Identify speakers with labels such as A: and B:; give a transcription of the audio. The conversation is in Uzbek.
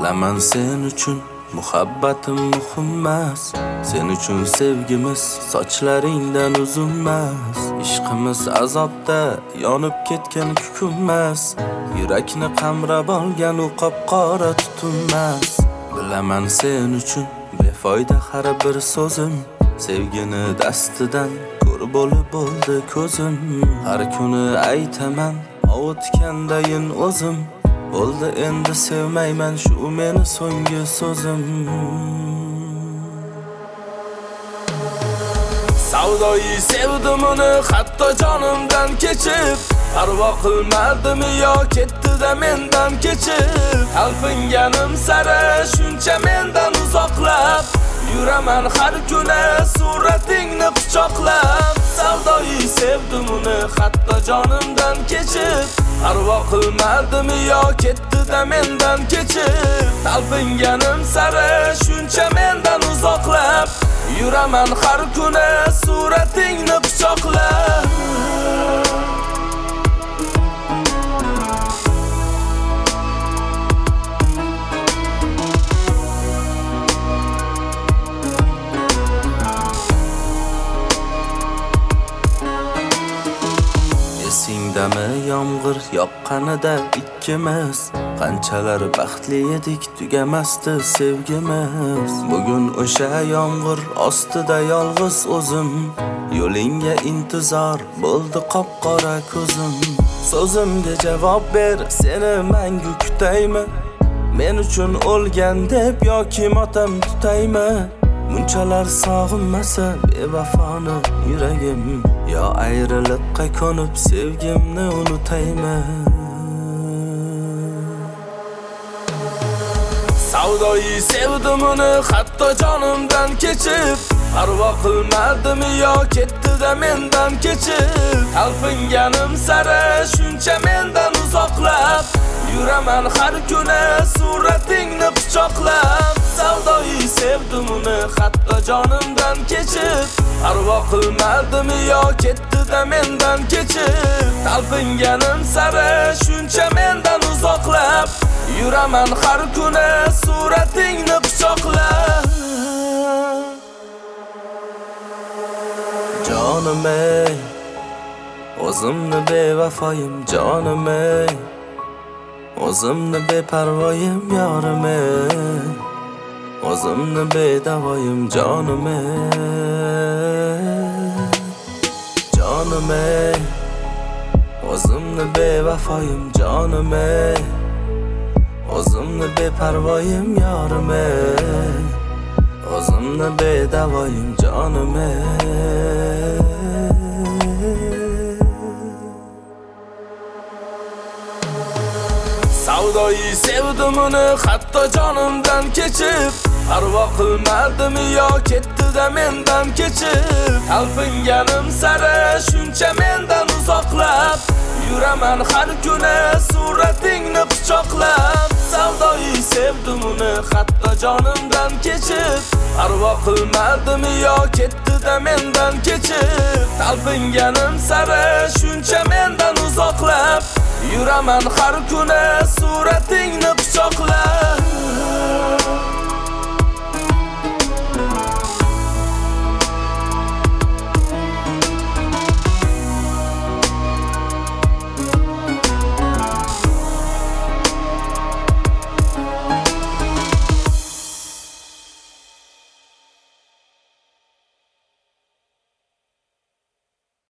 A: Bilaman sen uchun muhabbatim muhimmas, sen uchun sevgimiz sochlaringdan uzunmas. Ishqimiz azobda yonib ketgan kukunmas, yurakni qamrab olgan u qop-qora tutunmas. Bilaman sen uchun befoyda har bir so'zim, sevgini dastidan ko'r bo'lib bo'ldi ko'zim. Har kuni aytaman ovutgandayin o'zim, bo'ldi endi sevmayman shu meni so'nggi so'zim. Savdoyi sevdim uni hatto jonimdan kechib, parvo qilmadim yo ketdi-da mendan kechib. Talpinganim sari shuncha mendan uzoqlab, yuraman har kuni suratingni quchoqlab. Savdoyi sevdim uni hatto jonimdan kechib, parvo qilmadim yo ketdi-da mendan kechib. Talpinganim sari shuncha mendan uzoqlab, yuraman har kuni suratingni quchoqlab. Esingdami yomg'ir yoqqanida ikkimiz, qanchalar baxtli edik tugamasdi sevgimiz. Bugun o'sha yomg'ir ostida yolg'iz o'zim, yo'lingga intizor bo'ldi qop-qora ko'zim. So'zimga javob ber, seni mangu kutaymi? Men uchun o'lgan deb yoki motam tutaymi? Bunchalar sog'inmasa bevafoni yuragim, yo ayriliqqa ko'nib sevgimni unutaymi? Savdoyi sevdim uni hatto jonimdan kechib, parvo qilmadim yo ketdi-da mendan kechib. Talpinganim sari shuncha mendan uzoqlab, yuraman har kuni suratingni quchoqlab. Savdoyi sevdim uni hatto jonimdan kechib, parvo qilmadim yo ketdi-da mendan kechib. Talpinganim sari shuncha mendan uzoqlab, yuraman har kuni suratingni quchoqlab. Jonim ey, o'zimni bevafoyim jonim ey, o'zimni beparvoyim yorim ey, o'zimni bedavoyim jonim ey, jonim ey, o'zimni bevafoyim jonim ey, o'zimni beparvoyim yorim ey, o'zimni bedavoyim jonim ey. Savdoyi sevdim uni hatto jonimdan kechib, parvo qilmadim yo ketdi-da mendan kechib. Talpinganim sari shuncha mendan uzoqlab, yuraman har kuni suratingni quchoqlab. Savdoyi sevdim uni hatto jonimdan kechib, parvo qilmadim yo ketdi-da mendan kechib. Talpinganim sari shuncha mendan uzoqlab, yuraman har kuni suratingni quchoqlab.